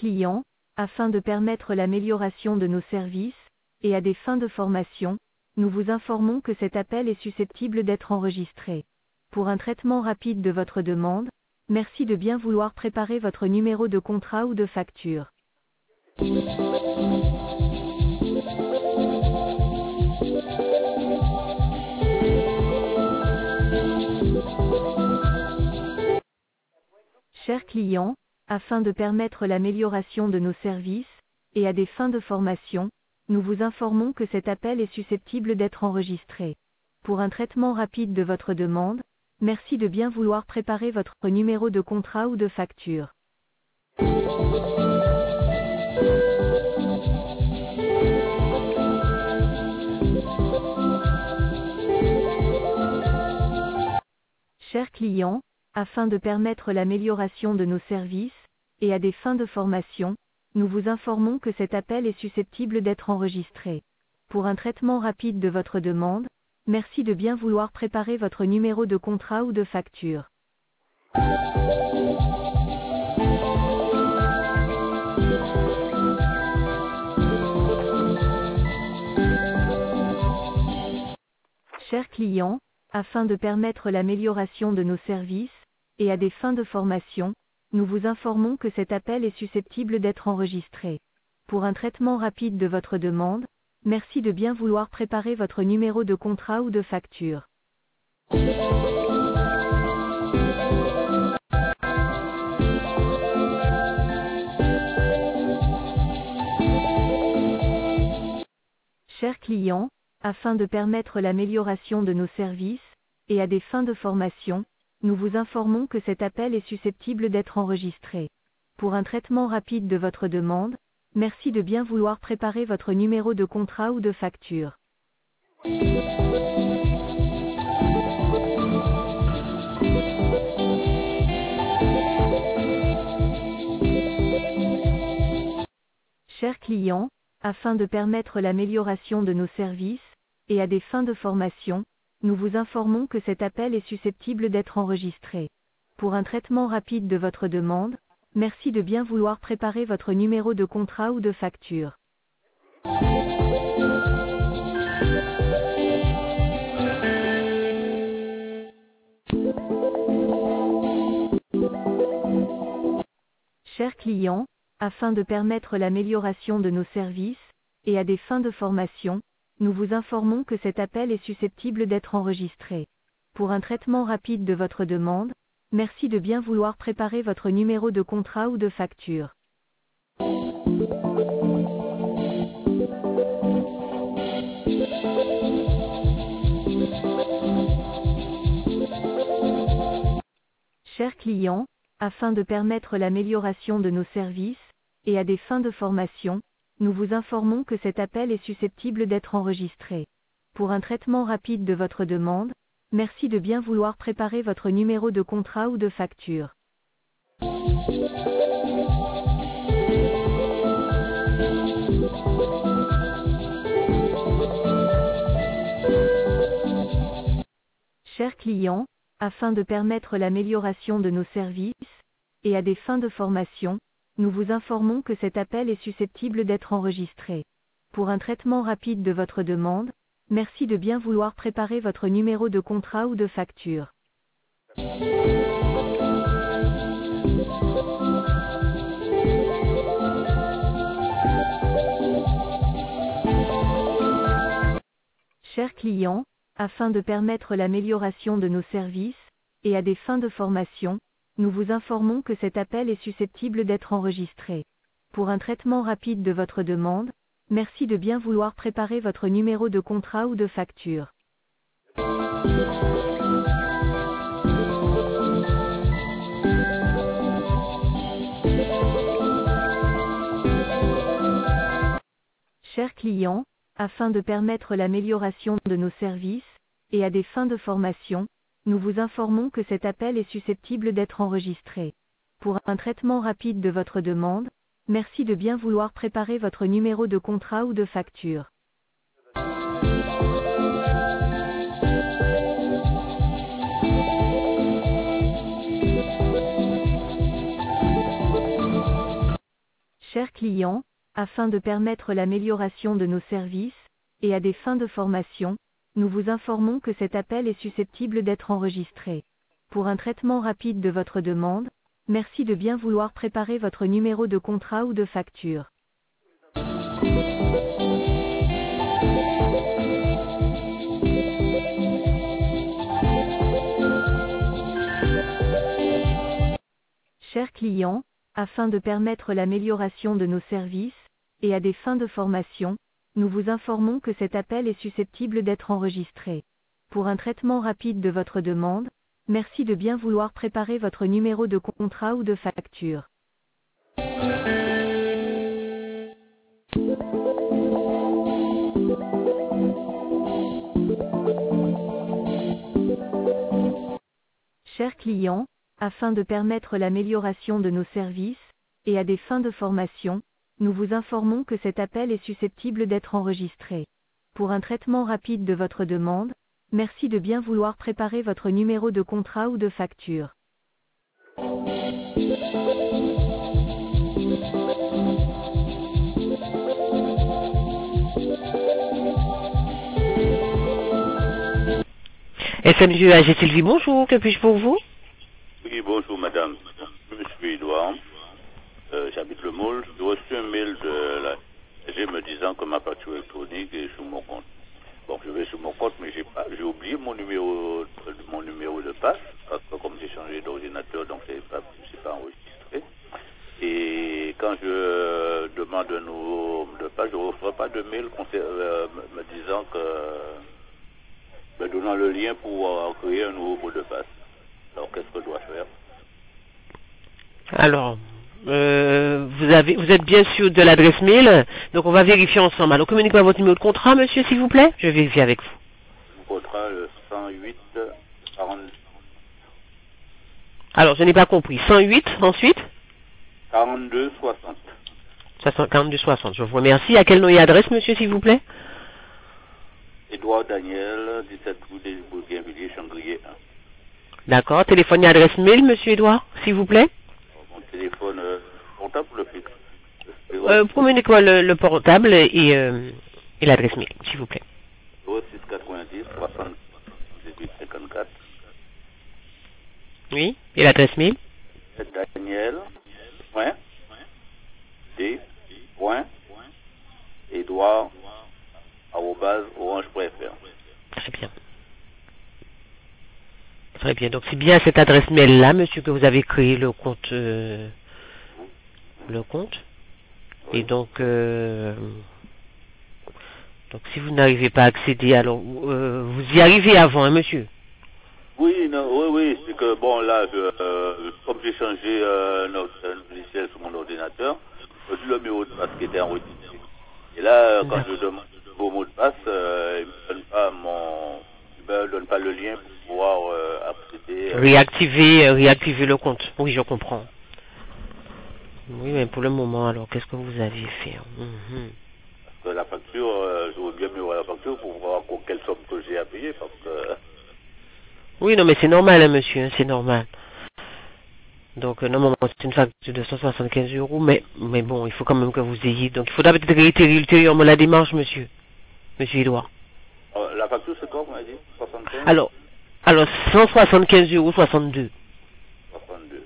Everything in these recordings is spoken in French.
client, afin de permettre l'amélioration de nos services, et à des fins de formation, nous vous informons que cet appel est susceptible d'être enregistré. Pour un traitement rapide de votre demande, merci de bien vouloir préparer votre numéro de contrat ou de facture. Chers clients, afin de permettre l'amélioration de nos services, et à des fins de formation, nous vous informons que cet appel est susceptible d'être enregistré. Pour un traitement rapide de votre demande, merci de bien vouloir préparer votre numéro de contrat ou de facture. Chers clients, afin de permettre l'amélioration de nos services, et à des fins de formation, nous vous informons que cet appel est susceptible d'être enregistré. Pour un traitement rapide de votre demande, merci de bien vouloir préparer votre numéro de contrat ou de facture. Chers clients, afin de permettre l'amélioration de nos services, et à des fins de formation, nous vous informons que cet appel est susceptible d'être enregistré. Pour un traitement rapide de votre demande, merci de bien vouloir préparer votre numéro de contrat ou de facture. Chers clients, afin de permettre l'amélioration de nos services, et à des fins de formation, nous vous informons que cet appel est susceptible d'être enregistré. Pour un traitement rapide de votre demande, merci de bien vouloir préparer votre numéro de contrat ou de facture. Chers clients, afin de permettre l'amélioration de nos services, et à des fins de formation, nous vous informons que cet appel est susceptible d'être enregistré. Pour un traitement rapide de votre demande, merci de bien vouloir préparer votre numéro de contrat ou de facture. Chers clients, afin de permettre l'amélioration de nos services, et à des fins de formation, nous vous informons que cet appel est susceptible d'être enregistré. Pour un traitement rapide de votre demande, merci de bien vouloir préparer votre numéro de contrat ou de facture. Chers clients, afin de permettre l'amélioration de nos services, et à des fins de formation, nous vous informons que cet appel est susceptible d'être enregistré. Pour un traitement rapide de votre demande, merci de bien vouloir préparer votre numéro de contrat ou de facture. Chers clients, afin de permettre l'amélioration de nos services, et à des fins de formation, nous vous informons que cet appel est susceptible d'être enregistré. Pour un traitement rapide de votre demande, merci de bien vouloir préparer votre numéro de contrat ou de facture. Chers clients, afin de permettre l'amélioration de nos services, et à des fins de formation, nous vous informons que cet appel est susceptible d'être enregistré. Pour un traitement rapide de votre demande, merci de bien vouloir préparer votre numéro de contrat ou de facture. Chers clients, afin de permettre l'amélioration de nos services, et à des fins de formation, nous vous informons que cet appel est susceptible d'être enregistré. Pour un traitement rapide de votre demande, merci de bien vouloir préparer votre numéro de contrat ou de facture. Chers clients, afin de permettre l'amélioration de nos services, et à des fins de formation, nous vous informons que cet appel est susceptible d'être enregistré. Pour un traitement rapide de votre demande, merci de bien vouloir préparer votre numéro de contrat ou de facture. Chers clients, afin de permettre l'amélioration de nos services, et à des fins de formation, nous vous informons que cet appel est susceptible d'être enregistré. Pour un traitement rapide de votre demande, merci de bien vouloir préparer votre numéro de contrat ou de facture. Chers clients, afin de permettre l'amélioration de nos services, et à des fins de formation, nous vous informons que cet appel est susceptible d'être enregistré. Pour un traitement rapide de votre demande, merci de bien vouloir préparer votre numéro de contrat ou de facture. SMU AG Sylvie, bonjour, que puis-je pour vous? Oui, bonjour madame. Je suis Edouard. J'habite le Moule. J'ai reçu un mail de la SG me disant que ma facture électronique est sur mon compte. Bon, je vais sur mon compte, mais j'ai oublié mon numéro de passe, parce que comme j'ai changé d'ordinateur, donc c'est pas enregistré. Et quand je demande un nouveau mot de passe, je ne reçois pas de mail me disant me donnant le lien pour créer un nouveau mot de passe. Alors qu'est-ce que je dois faire? Alors, vous êtes bien sûr de l'adresse mail, donc on va vérifier ensemble. Alors, communiquez-moi votre numéro de contrat, monsieur, s'il vous plaît. Je vais vérifier avec vous. Le contrat, le 108 40. Alors, je n'ai pas compris. 108, ensuite 42 60. 42 60. Je vous remercie. À quel nom et adresse, monsieur, s'il vous plaît? Édouard Daniel, 17 rue des Bougainvilliers, Changrier 1. D'accord. Téléphone et adresse mail, monsieur Edouard, s'il vous plaît. Mon téléphone portable ou le fixe? Communiquez-moi le portable et l'adresse mail, s'il vous plaît. 06 90 78 54. Oui. Et l'adresse mail? Daniel, point, D, point, Edouard, @orange.fr. Très bien. Très bien. Donc, c'est bien cette adresse mail-là, monsieur, que vous avez créé le compte. Et donc, si vous n'arrivez pas à accéder, alors, vous y arrivez avant, hein, monsieur? Oui, non, oui, c'est que bon, là, comme j'ai changé un logiciel sur mon ordinateur, j'ai le numéro de passe qui était enregistré. Et là, quand je demande le nouveau mot de passe, il me donne pas le lien pour pouvoir accéder. Réactiver le compte. Oui, je comprends. Oui, mais pour le moment, alors, qu'est-ce que vous avez fait? Parce que la facture, j'aurais bien mieux voir la facture pour voir quelle somme que j'ai à payer, parce que... Oui, non, mais c'est normal, hein, monsieur, hein, c'est normal. Donc, normalement, c'est une facture de 175 €, mais bon, il faut quand même que vous ayez... Donc, il faudra peut-être réitérer ultérieurement la démarche, monsieur Edouard. La facture, c'est quoi, vous m'avez dit? 75? Alors 175 € 62. 62.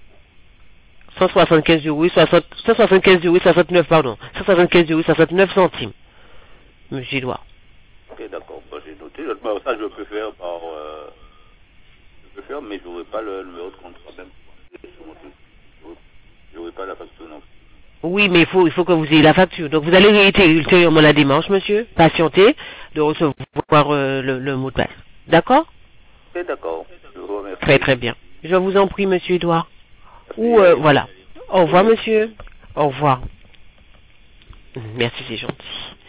175 € 69, pardon. 175 € 69 centimes. Monsieur Edouard. Ok, d'accord, bon, j'ai noté. Ça, je peux faire mais je n'aurai pas le numéro de contrat même. Je n'aurai pas la facture non. Oui, mais il faut que vous ayez la facture. Donc, vous allez réitérer ultérieurement la démarche, monsieur. Patientez de recevoir le mot de passe. D'accord? Ok, d'accord. Je vous remercie. Très, très bien. Je vous en prie, monsieur Edouard. Voilà. Au revoir, monsieur. Au revoir. Merci, c'est gentil.